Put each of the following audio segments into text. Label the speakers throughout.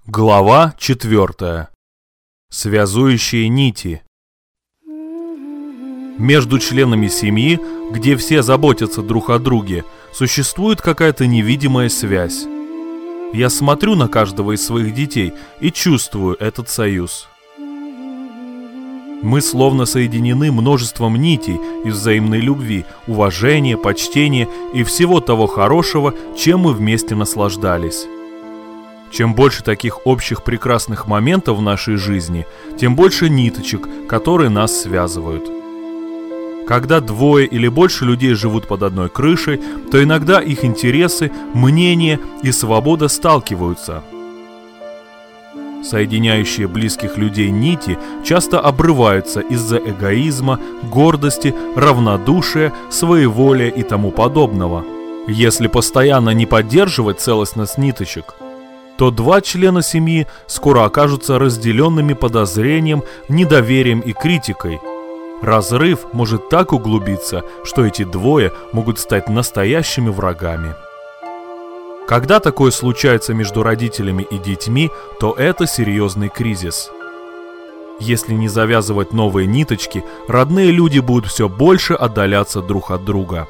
Speaker 1: Глава 4. Связующие нити. Между членами семьи, где все заботятся друг о друге, существует какая-то невидимая связь. Я смотрю на каждого из своих детей и чувствую этот союз. Мы словно соединены множеством нитей из взаимной любви, уважения, почтения и всего того хорошего, чем мы вместе наслаждались. Чем больше таких общих прекрасных моментов в нашей жизни, тем больше ниточек, которые нас связывают. Когда двое или больше людей живут под одной крышей, то иногда их интересы, мнения и свобода сталкиваются. Соединяющие близких людей нити часто обрываются из-за эгоизма, гордости, равнодушия, своеволия и тому подобного. Если постоянно не поддерживать целостность ниточек, то два члена семьи скоро окажутся разделенными подозрением, недоверием и критикой. Разрыв может так углубиться, что эти двое могут стать настоящими врагами. Когда такое случается между родителями и детьми, то это серьезный кризис. Если не завязывать новые ниточки, родные люди будут все больше отдаляться друг от друга.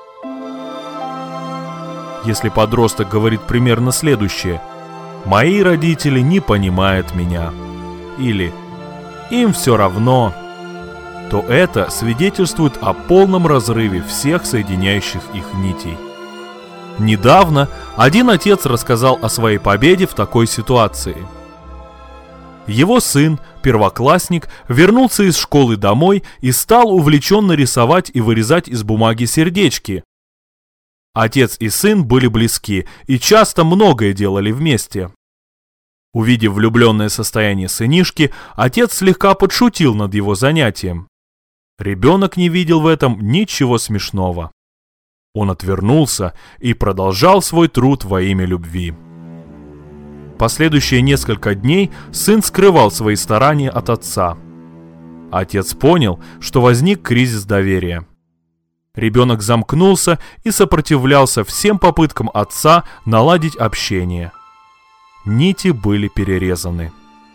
Speaker 1: Если подросток говорит примерно следующее: «Мои родители не понимают меня» или «им все равно», то это свидетельствует о полном разрыве всех соединяющих их нитей. Недавно один отец рассказал о своей победе в такой ситуации. Его сын, первоклассник, вернулся из школы домой и стал увлеченно рисовать и вырезать из бумаги сердечки. Отец и сын были близки и часто многое делали вместе. Увидев влюбленное состояние сынишки, отец слегка подшутил над его занятием. Ребенок не видел в этом ничего смешного. Он отвернулся и продолжал свой труд во имя любви. Последующие несколько дней сын скрывал свои старания от отца. Отец понял, что возник кризис доверия. Ребенок замкнулся и сопротивлялся всем попыткам отца наладить общение. Нити были перерезаны.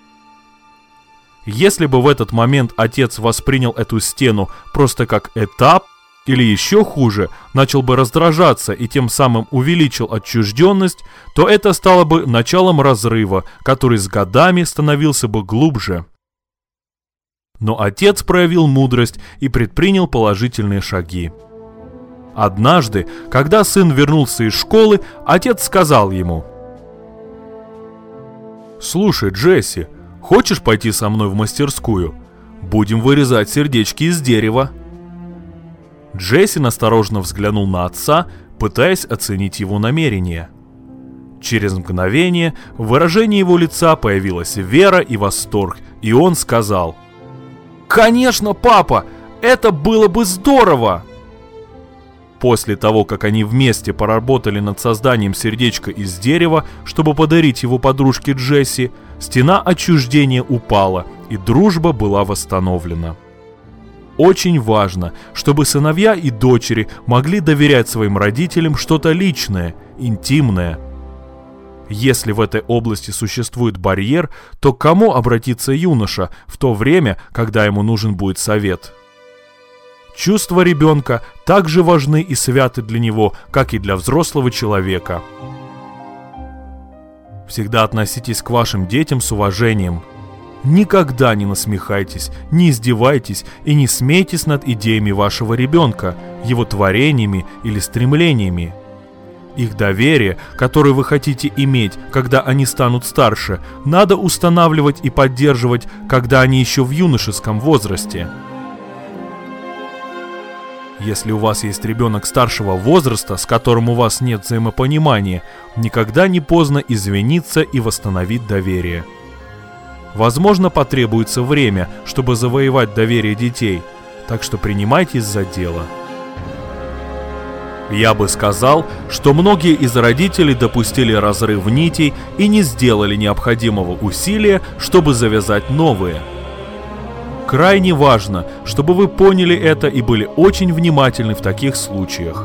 Speaker 1: Если бы в этот момент отец воспринял эту стену просто как этап, или еще хуже, начал бы раздражаться и тем самым увеличил отчужденность, то это стало бы началом разрыва, который с годами становился бы глубже. Но отец проявил мудрость и предпринял положительные шаги. Однажды, когда сын вернулся из школы, отец сказал ему: «Слушай, Джесси, хочешь пойти со мной в мастерскую? Будем вырезать сердечки из дерева». Джесси осторожно взглянул на отца, пытаясь оценить его намерение. Через мгновение в выражении его лица появилась вера и восторг, и он сказал: «Конечно, папа! Это было бы здорово!» После того, как они вместе поработали над созданием сердечка из дерева, чтобы подарить его подружке Джесси, стена отчуждения упала, и дружба была восстановлена. Очень важно, чтобы сыновья и дочери могли доверять своим родителям что-то личное, интимное. Если в этой области существует барьер, то к кому обратиться юноша в то время, когда ему нужен будет совет? Чувства ребенка так же важны и святы для него, как и для взрослого человека. Всегда относитесь к вашим детям с уважением. Никогда не насмехайтесь, не издевайтесь и не смейтесь над идеями вашего ребенка, его творениями или стремлениями. Их доверие, которое вы хотите иметь, когда они станут старше, надо устанавливать и поддерживать, когда они еще в юношеском возрасте. Если у вас есть ребенок старшего возраста, с которым у вас нет взаимопонимания, никогда не поздно извиниться и восстановить доверие. Возможно, потребуется время, чтобы завоевать доверие детей, так что принимайтесь за дело. Я бы сказал, что многие из родителей допустили разрыв нитей и не сделали необходимого усилия, чтобы завязать новые. Крайне важно, чтобы вы поняли это и были очень внимательны в таких случаях.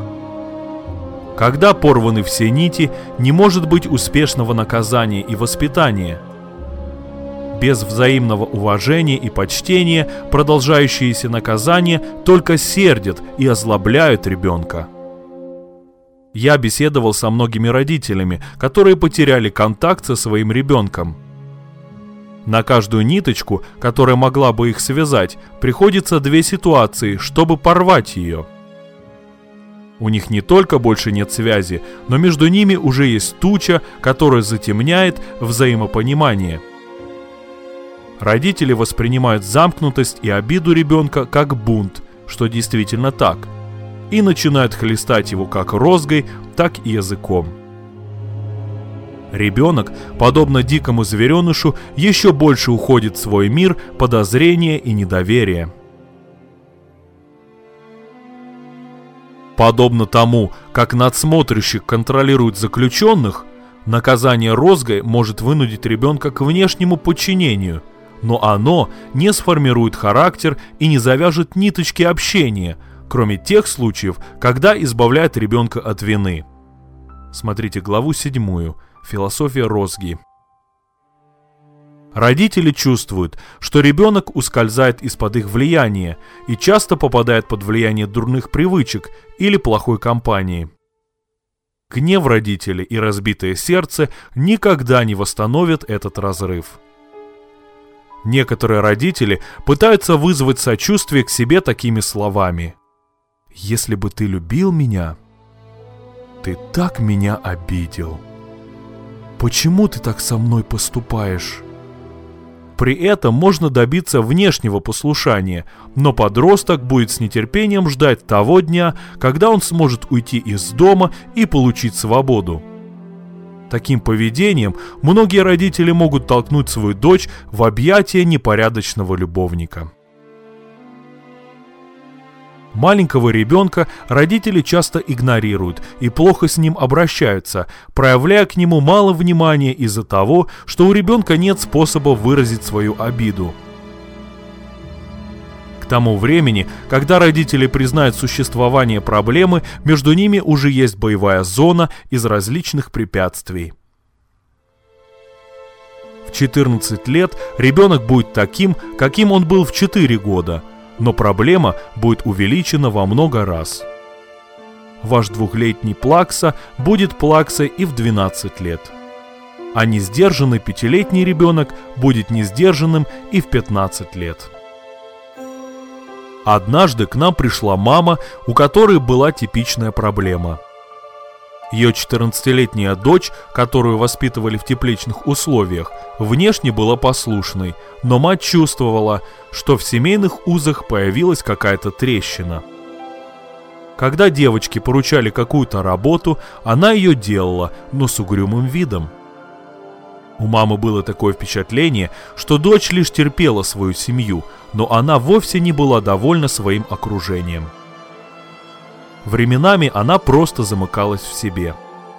Speaker 1: Когда порваны все нити, не может быть успешного наказания и воспитания. Без взаимного уважения и почтения продолжающиеся наказания только сердят и озлобляют ребенка. Я беседовал со многими родителями, которые потеряли контакт со своим ребенком. На каждую ниточку, которая могла бы их связать, приходится 2 ситуации, чтобы порвать ее. У них не только больше нет связи, но между ними уже есть туча, которая затемняет взаимопонимание. Родители воспринимают замкнутость и обиду ребенка как бунт, что действительно так, и начинают хлестать его как розгой, так и языком. Ребенок, подобно дикому зверенышу, еще больше уходит в свой мир подозрения и недоверия. Подобно тому, как надсмотрщик контролирует заключенных, наказание розгой может вынудить ребенка к внешнему подчинению, но оно не сформирует характер и не завяжет ниточки общения, кроме тех случаев, когда избавляет ребенка от вины. Смотрите главу 7. Философия розги. Родители чувствуют, что ребенок ускользает из-под их влияния и часто попадает под влияние дурных привычек или плохой компании. Гнев родителей и разбитое сердце никогда не восстановят этот разрыв. Некоторые родители пытаются вызвать сочувствие к себе такими словами: «Если бы ты любил меня, ты так меня обидел. Почему ты так со мной поступаешь?» При этом можно добиться внешнего послушания, но подросток будет с нетерпением ждать того дня, когда он сможет уйти из дома и получить свободу. Таким поведением многие родители могут толкнуть свою дочь в объятия непорядочного любовника. Маленького ребенка родители часто игнорируют и плохо с ним обращаются, проявляя к нему мало внимания из-за того, что у ребенка нет способа выразить свою обиду. К тому времени, когда родители признают существование проблемы, между ними уже есть боевая зона из различных препятствий. В 14 лет ребенок будет таким, каким он был в 4 года, но проблема будет увеличена во много раз. Ваш 2-летний плакса будет плаксой и в 12 лет. А несдержанный 5-летний ребенок будет несдержанным и в 15 лет. Однажды к нам пришла мама, у которой была типичная проблема. Ее 14-летняя дочь, которую воспитывали в тепличных условиях, внешне была послушной, но мать чувствовала, что в семейных узах появилась какая-то трещина. Когда девочке поручали какую-то работу, она ее делала, но с угрюмым видом. У мамы было такое впечатление, что дочь лишь терпела свою семью, но она вовсе не была довольна своим окружением. Временами она просто замыкалась в себе.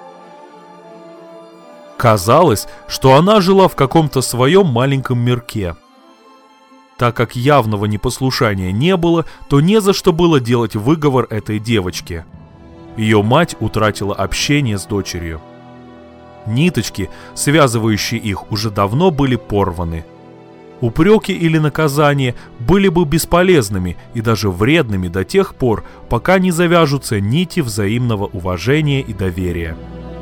Speaker 1: Казалось, что она жила в каком-то своем маленьком мирке. Так как явного непослушания не было, то не за что было делать выговор этой девочке. Ее мать утратила общение с дочерью. Ниточки, связывающие их, уже давно были порваны. Упреки или наказания были бы бесполезными и даже вредными до тех пор, пока не завяжутся нити взаимного уважения и доверия.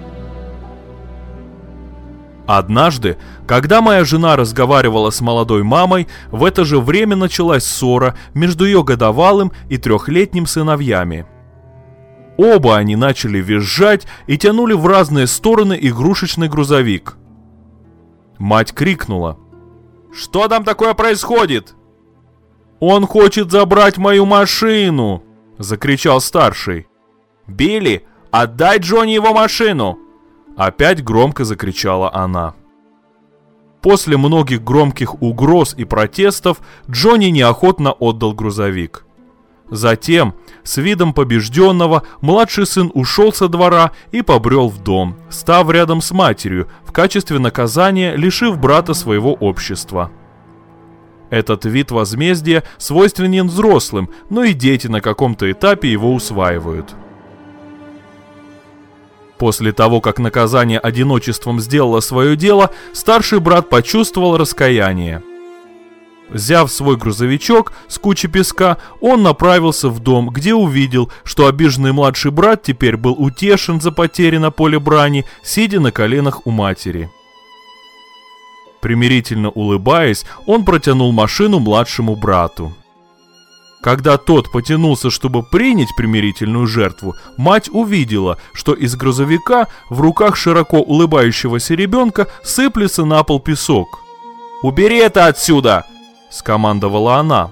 Speaker 1: Однажды, когда моя жена разговаривала с молодой мамой, в это же время началась ссора между ее годовалым и 3-летним сыновьями. Оба они начали визжать и тянули в разные стороны игрушечный грузовик. Мать крикнула: «Что там такое происходит?» «Он хочет забрать мою машину!» — закричал старший. «Билли, отдай Джонни его машину!» Опять громко закричала она. После многих громких угроз и протестов Джонни неохотно отдал грузовик. Затем, с видом побежденного, младший сын ушел со двора и побрел в дом, став рядом с матерью, в качестве наказания лишив брата своего общества. Этот вид возмездия свойственен взрослым, но и дети на каком-то этапе его усваивают. После того, как наказание одиночеством сделало свое дело, старший брат почувствовал раскаяние. Взяв свой грузовичок с кучей песка, он направился в дом, где увидел, что обиженный младший брат теперь был утешен за потери на поле брани, сидя на коленах у матери. Примирительно улыбаясь, он протянул машину младшему брату. Когда тот потянулся, чтобы принять примирительную жертву, мать увидела, что из грузовика в руках широко улыбающегося ребенка сыплется на пол песок. «Убери это отсюда!» — скомандовала она.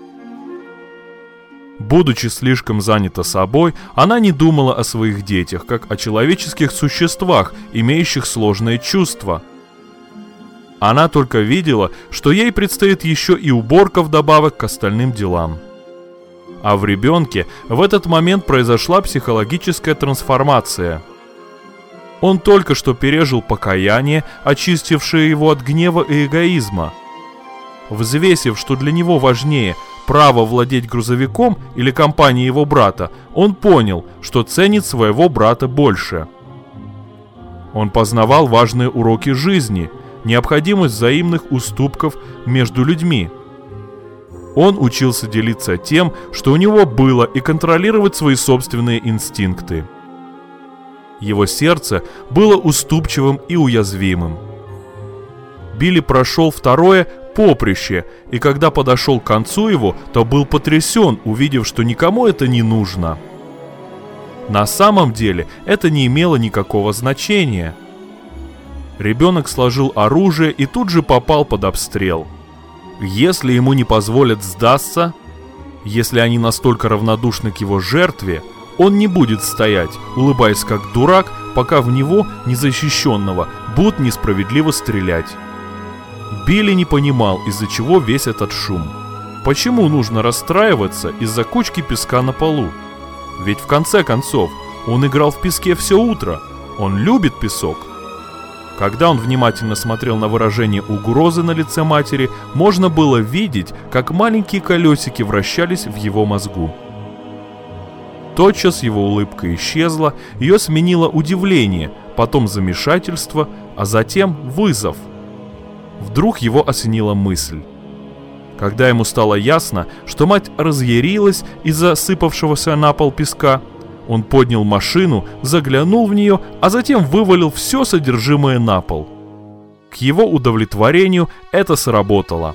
Speaker 1: Будучи слишком занята собой, она не думала о своих детях, как о человеческих существах, имеющих сложные чувства. Она только видела, что ей предстоит еще и уборка вдобавок к остальным делам. А в ребенке в этот момент произошла психологическая трансформация. Он только что пережил покаяние, очистившее его от гнева и эгоизма. Взвесив, что для него важнее право владеть грузовиком или компанией его брата, он понял, что ценит своего брата больше. Он познавал важные уроки жизни, необходимость взаимных уступков между людьми. Он учился делиться тем, что у него было, и контролировать свои собственные инстинкты. Его сердце было уступчивым и уязвимым. Билли прошел второе поприще, и когда подошел к концу его, то был потрясен, увидев, что никому это не нужно. На самом деле это не имело никакого значения. Ребенок сложил оружие и тут же попал под обстрел. Если ему не позволят сдаться, если они настолько равнодушны к его жертве, он не будет стоять, улыбаясь как дурак, пока в него, незащищенного, будут несправедливо стрелять. Билли не понимал, из-за чего весь этот шум. Почему нужно расстраиваться из-за кучки песка на полу? Ведь в конце концов, он играл в песке все утро, он любит песок. Когда он внимательно смотрел на выражение угрозы на лице матери, можно было видеть, как маленькие колесики вращались в его мозгу. Тотчас его улыбка исчезла, ее сменило удивление, потом замешательство, а затем вызов. Вдруг его осенила мысль. Когда ему стало ясно, что мать разъярилась из-за сыпавшегося на пол песка, он поднял машину, заглянул в нее, а затем вывалил все содержимое на пол. К его удовлетворению это сработало.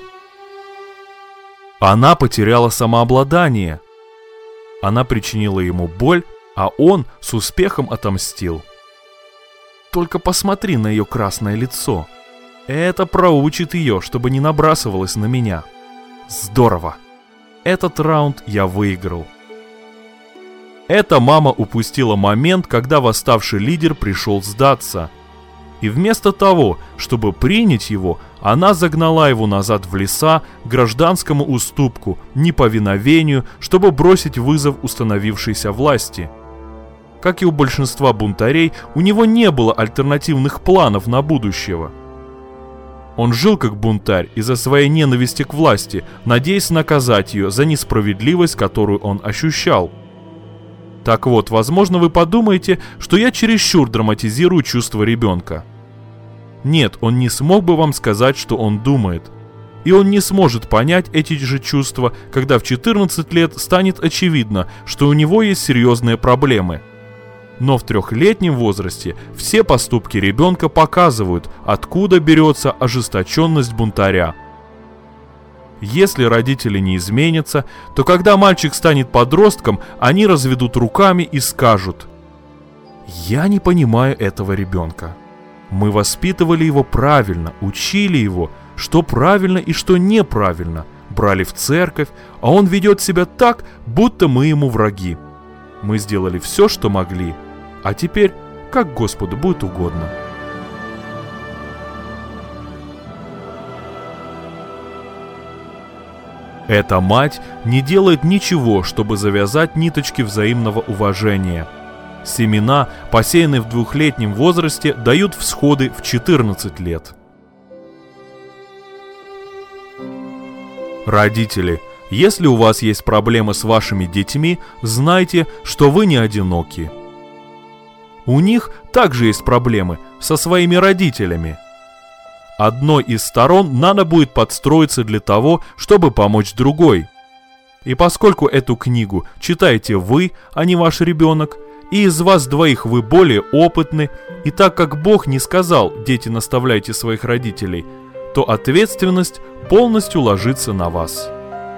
Speaker 1: Она потеряла самообладание. Она причинила ему боль, а он с успехом отомстил. Только посмотри на ее красное лицо. Это проучит ее, чтобы не набрасывалась на меня. Здорово. Этот раунд я выиграл. Эта мама упустила момент, когда восставший лидер пришел сдаться. И вместо того, чтобы принять его, она загнала его назад в леса к гражданскому уступку, неповиновению, чтобы бросить вызов установившейся власти. Как и у большинства бунтарей, у него не было альтернативных планов на будущего. Он жил как бунтарь из-за своей ненависти к власти, надеясь наказать ее за несправедливость, которую он ощущал. Так вот, возможно, вы подумаете, что я чересчур драматизирую чувства ребенка. Нет, он не смог бы вам сказать, что он думает. И он не сможет понять эти же чувства, когда в 14 лет станет очевидно, что у него есть серьезные проблемы. Но в 3-летнем возрасте все поступки ребенка показывают, откуда берется ожесточенность бунтаря. Если родители не изменятся, то когда мальчик станет подростком, они разведут руками и скажут: «Я не понимаю этого ребенка. Мы воспитывали его правильно, учили его, что правильно и что неправильно, брали в церковь, а он ведет себя так, будто мы ему враги. Мы сделали все, что могли, а теперь как Господу будет угодно». Эта мать не делает ничего, чтобы завязать ниточки взаимного уважения. Семена, посеянные в 2-летнем возрасте, дают всходы в 14 лет. Родители, если у вас есть проблемы с вашими детьми, знайте, что вы не одиноки. У них также есть проблемы со своими родителями. Одной из сторон надо будет подстроиться для того, чтобы помочь другой. И поскольку эту книгу читаете вы, а не ваш ребенок, и из вас двоих вы более опытны, и так как Бог не сказал «дети, наставляйте своих родителей», то ответственность полностью ложится на вас.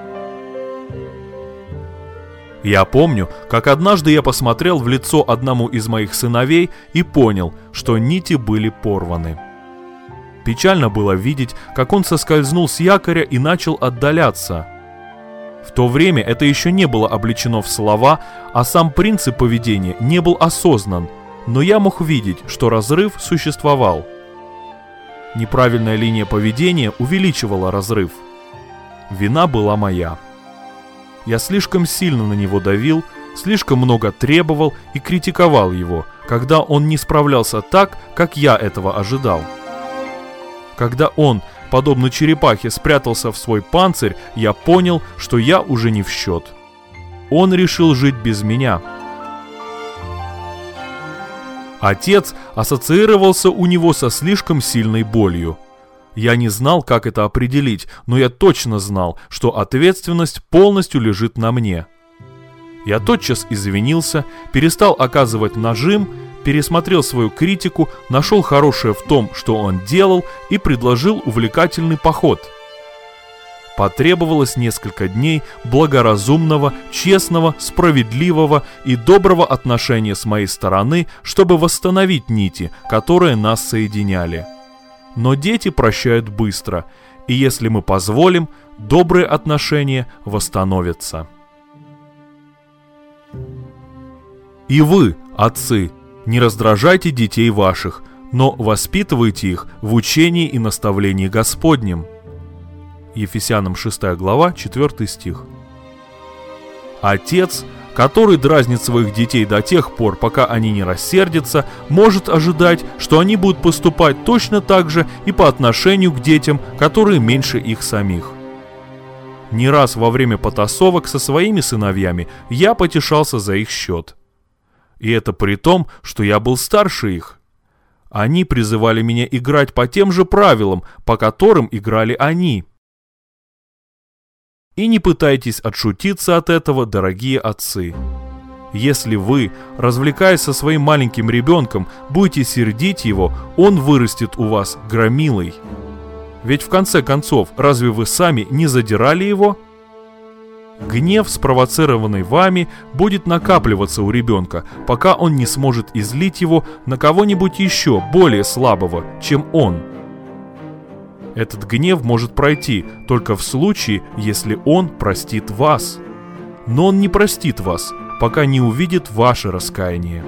Speaker 1: Я помню, как однажды я посмотрел в лицо одному из моих сыновей и понял, что нити были порваны. Печально было видеть, как он соскользнул с якоря и начал отдаляться. В то время это еще не было облечено в слова, а сам принцип поведения не был осознан, но я мог видеть, что разрыв существовал. Неправильная линия поведения увеличивала разрыв. Вина была моя. Я слишком сильно на него давил, слишком много требовал и критиковал его, когда он не справлялся так, как я этого ожидал. Когда он, подобно черепахе, спрятался в свой панцирь, я понял, что я уже не в счет. Он решил жить без меня. Отец ассоциировался у него со слишком сильной болью. Я не знал, как это определить, но я точно знал, что ответственность полностью лежит на мне. Я тотчас извинился, перестал оказывать нажим, пересмотрел свою критику, нашел хорошее в том, что он делал, и предложил увлекательный поход. Потребовалось несколько дней благоразумного, честного, справедливого и доброго отношения с моей стороны, чтобы восстановить нити, которые нас соединяли. Но дети прощают быстро, и если мы позволим, добрые отношения восстановятся. И вы, отцы, не раздражайте детей ваших, но воспитывайте их в учении и наставлении Господнем. Ефесянам 6 глава, 4 стих. Отец, который дразнит своих детей до тех пор, пока они не рассердятся, может ожидать, что они будут поступать точно так же и по отношению к детям, которые меньше их самих. Не раз во время потасовок со своими сыновьями я потешался за их счет. И это при том, что я был старше их. Они призывали меня играть по тем же правилам, по которым играли они. И не пытайтесь отшутиться от этого, дорогие отцы. Если вы, развлекаясь со своим маленьким ребенком, будете сердить его, он вырастет у вас громилой. Ведь в конце концов, разве вы сами не задирали его? Гнев, спровоцированный вами, будет накапливаться у ребенка, пока он не сможет излить его на кого-нибудь еще более слабого, чем он. Этот гнев может пройти только в случае, если он простит вас. Но он не простит вас, пока не увидит ваше раскаяние.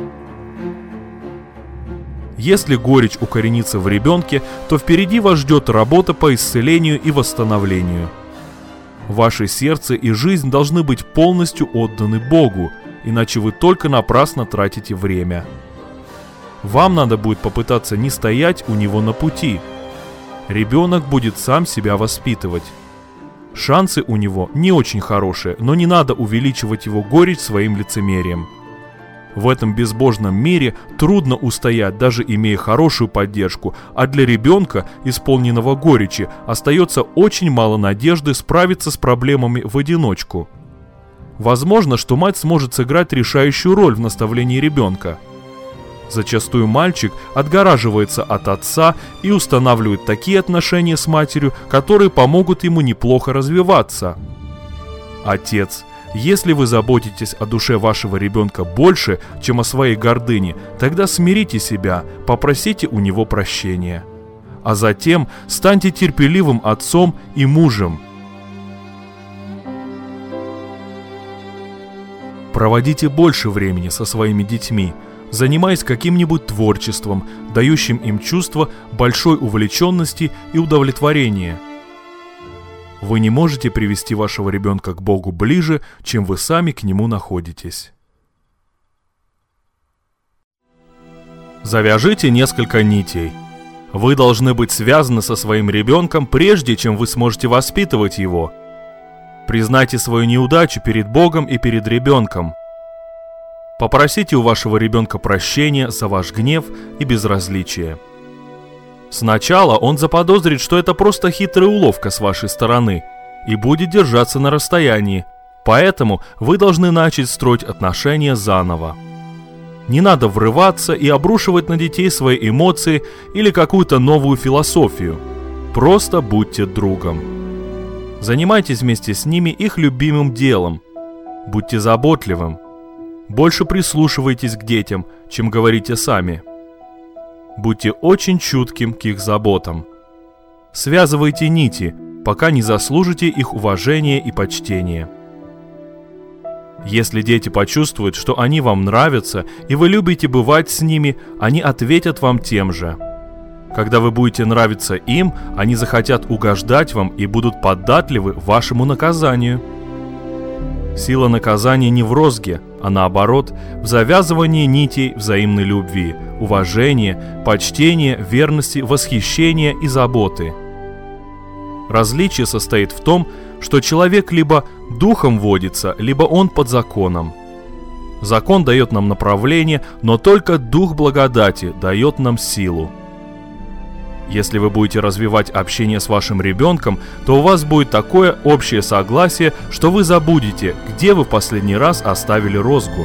Speaker 1: Если горечь укоренится в ребенке, то впереди вас ждет работа по исцелению и восстановлению. Ваше сердце и жизнь должны быть полностью отданы Богу, иначе вы только напрасно тратите время. Вам надо будет попытаться не стоять у него на пути. Ребенок будет сам себя воспитывать. Шансы у него не очень хорошие, но не надо увеличивать его горечь своим лицемерием. В этом безбожном мире трудно устоять, даже имея хорошую поддержку, а для ребенка, исполненного горечи, остается очень мало надежды справиться с проблемами в одиночку. Возможно, что мать сможет сыграть решающую роль в наставлении ребенка. Зачастую мальчик отгораживается от отца и устанавливает такие отношения с матерью, которые помогут ему неплохо развиваться. Отец, если вы заботитесь о душе вашего ребенка больше, чем о своей гордыне, тогда смирите себя, попросите у него прощения. А затем станьте терпеливым отцом и мужем. Проводите больше времени со своими детьми, занимаясь каким-нибудь творчеством, дающим им чувство большой увлеченности и удовлетворения. Вы не можете привести вашего ребенка к Богу ближе, чем вы сами к Нему находитесь. Завяжите несколько нитей. Вы должны быть связаны со своим ребенком, прежде чем вы сможете воспитывать его. Признайте свою неудачу перед Богом и перед ребенком. Попросите у вашего ребенка прощения за ваш гнев и безразличие. Сначала он заподозрит, что это просто хитрая уловка с вашей стороны и будет держаться на расстоянии, поэтому вы должны начать строить отношения заново. Не надо врываться и обрушивать на детей свои эмоции или какую-то новую философию. Просто будьте другом. Занимайтесь вместе с ними их любимым делом. Будьте заботливым. Больше прислушивайтесь к детям, чем говорите сами. Будьте очень чутким к их заботам. Связывайте нити, пока не заслужите их уважения и почтения. Если дети почувствуют, что они вам нравятся и вы любите бывать с ними, они ответят вам тем же. Когда вы будете нравиться им, они захотят угождать вам и будут податливы вашему наказанию. Сила наказания не в розге, а наоборот, в завязывании нитей взаимной любви, уважения, почтения, верности, восхищения и заботы. Различие состоит в том, что человек либо духом водится, либо он под законом. Закон дает нам направление, но только дух благодати дает нам силу. Если вы будете развивать общение с вашим ребенком, то у вас будет такое общее согласие, что вы забудете, где вы в последний раз оставили розгу.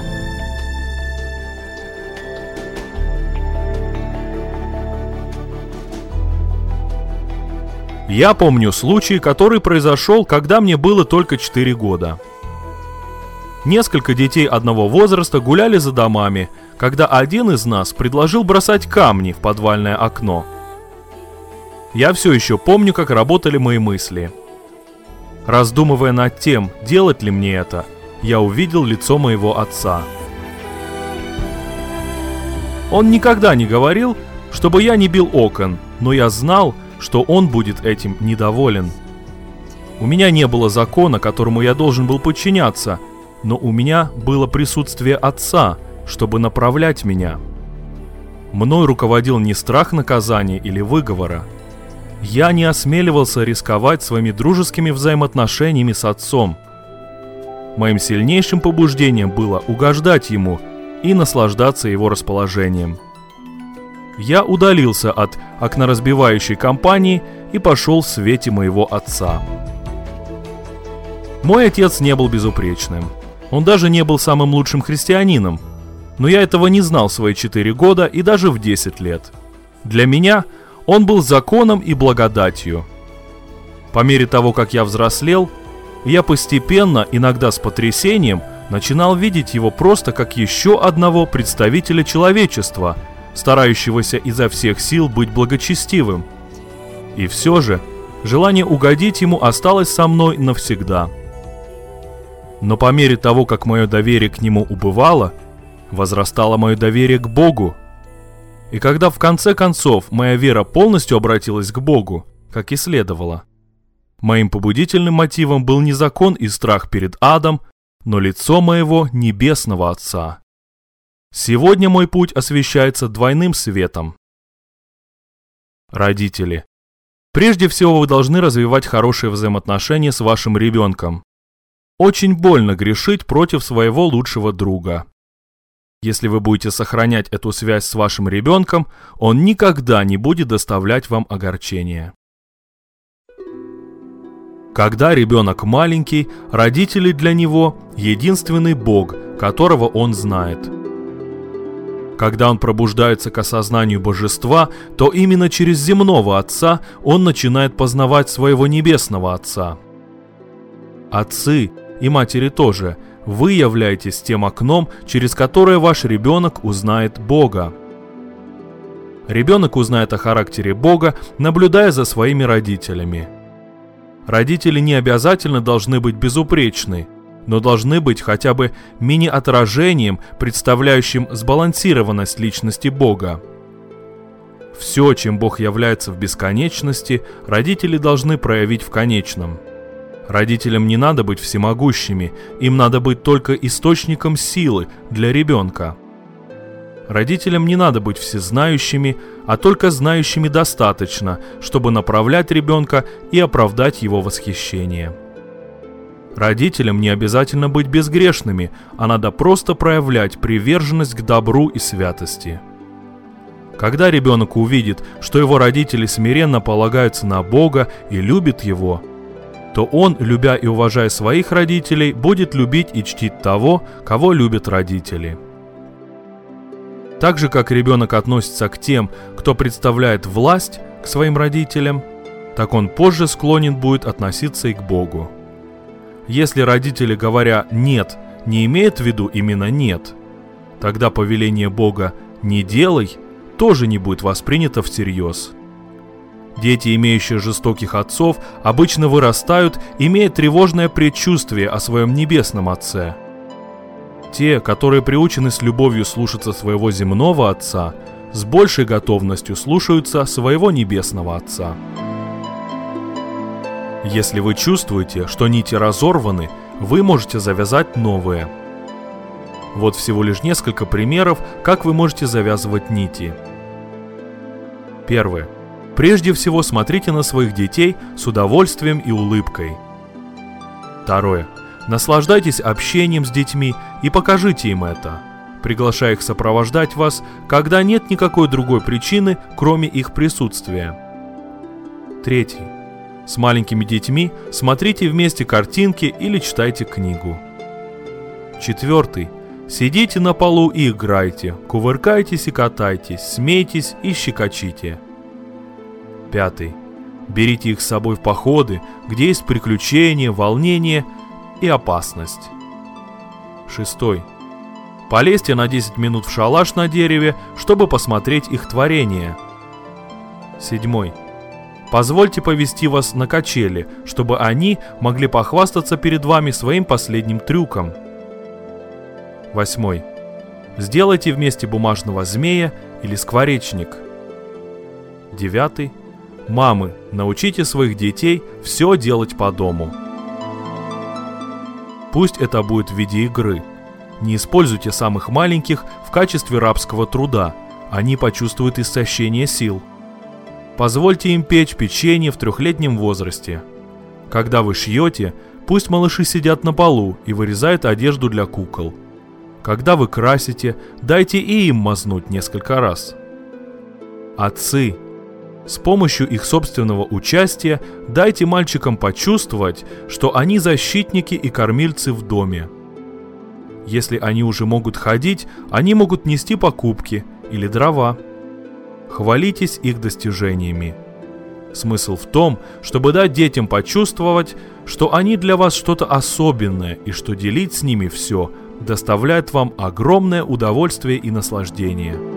Speaker 1: Я помню случай, который произошел, когда мне было только 4 года. Несколько детей одного возраста гуляли за домами, когда один из нас предложил бросать камни в подвальное окно. Я все еще помню, как работали мои мысли. Раздумывая над тем, делать ли мне это, я увидел лицо моего отца. Он никогда не говорил, чтобы я не бил окон, но я знал, что он будет этим недоволен. У меня не было закона, которому я должен был подчиняться, но у меня было присутствие отца, чтобы направлять меня. Мной руководил не страх наказания или выговора. Я не осмеливался рисковать своими дружескими взаимоотношениями с отцом. Моим сильнейшим побуждением было угождать ему и наслаждаться его расположением. Я удалился от окноразбивающей компании и пошел в свете моего отца. Мой отец не был безупречным. Он даже не был самым лучшим христианином. Но я этого не знал в свои 4 года и даже в 10 лет. Для меня он был законом и благодатью. По мере того, как я взрослел, я постепенно, иногда с потрясением, начинал видеть его просто как еще одного представителя человечества, старающегося изо всех сил быть благочестивым. И все же, желание угодить ему осталось со мной навсегда. Но по мере того, как мое доверие к нему убывало, возрастало мое доверие к Богу. И когда в конце концов моя вера полностью обратилась к Богу, как и следовало, моим побудительным мотивом был не закон и страх перед адом, но лицо моего небесного Отца. Сегодня мой путь освещается двойным светом. Родители, прежде всего вы должны развивать хорошие взаимоотношения с вашим ребенком. Очень больно грешить против своего лучшего друга. Если вы будете сохранять эту связь с вашим ребенком, он никогда не будет доставлять вам огорчения. Когда ребенок маленький, родители для него – единственный Бог, которого он знает. Когда он пробуждается к осознанию божества, то именно через земного Отца он начинает познавать своего небесного Отца. Отцы и матери тоже – вы являетесь тем окном, через которое ваш ребенок узнает Бога. Ребенок узнает о характере Бога, наблюдая за своими родителями. Родители не обязательно должны быть безупречны, но должны быть хотя бы мини-отражением, представляющим сбалансированность личности Бога. Все, чем Бог является в бесконечности, родители должны проявить в конечном. Родителям не надо быть всемогущими, им надо быть только источником силы для ребенка. Родителям не надо быть всезнающими, а только знающими достаточно, чтобы направлять ребенка и оправдать его восхищение. Родителям не обязательно быть безгрешными, а надо просто проявлять приверженность к добру и святости. Когда ребенок увидит, что его родители смиренно полагаются на Бога и любят Его, то он, любя и уважая своих родителей, будет любить и чтить того, кого любят родители. Так же, как ребенок относится к тем, кто представляет власть к своим родителям, так он позже склонен будет относиться и к Богу. Если родители, говоря «нет», не имеют в виду именно «нет», тогда повеление Бога «не делай» тоже не будет воспринято всерьез. Дети, имеющие жестоких отцов, обычно вырастают, имея тревожное предчувствие о своем небесном отце. Те, которые приучены с любовью слушаться своего земного отца, с большей готовностью слушаются своего небесного отца. Если вы чувствуете, что нити разорваны, вы можете завязать новые. Вот всего лишь несколько примеров, как вы можете завязывать нити. Первое. Прежде всего смотрите на своих детей с удовольствием и улыбкой. Второе. Наслаждайтесь общением с детьми и покажите им это, приглашая их сопровождать вас, когда нет никакой другой причины, кроме их присутствия. Третий. С маленькими детьми смотрите вместе картинки или читайте книгу. Четвертый. Сидите на полу и играйте, кувыркайтесь и катайтесь, смейтесь и щекочите. Пятый. Берите их с собой в походы, где есть приключения, волнение и опасность. Шестой. Полезьте на 10 минут в шалаш на дереве, чтобы посмотреть их творение. Седьмой. Позвольте повести вас на качели, чтобы они могли похвастаться перед вами своим последним трюком. Восьмой. Сделайте вместе бумажного змея или скворечник. Девятый. Мамы, научите своих детей все делать по дому. Пусть это будет в виде игры. Не используйте самых маленьких в качестве рабского труда, они почувствуют истощение сил. Позвольте им печь печенье в 3-летнем возрасте. Когда вы шьете, пусть малыши сидят на полу и вырезают одежду для кукол. Когда вы красите, дайте и им мазнуть несколько раз. Отцы, с помощью их собственного участия дайте мальчикам почувствовать, что они защитники и кормильцы в доме. Если они уже могут ходить, они могут нести покупки или дрова. Хвалитесь их достижениями. Смысл в том, чтобы дать детям почувствовать, что они для вас что-то особенное и что делить с ними все доставляет вам огромное удовольствие и наслаждение.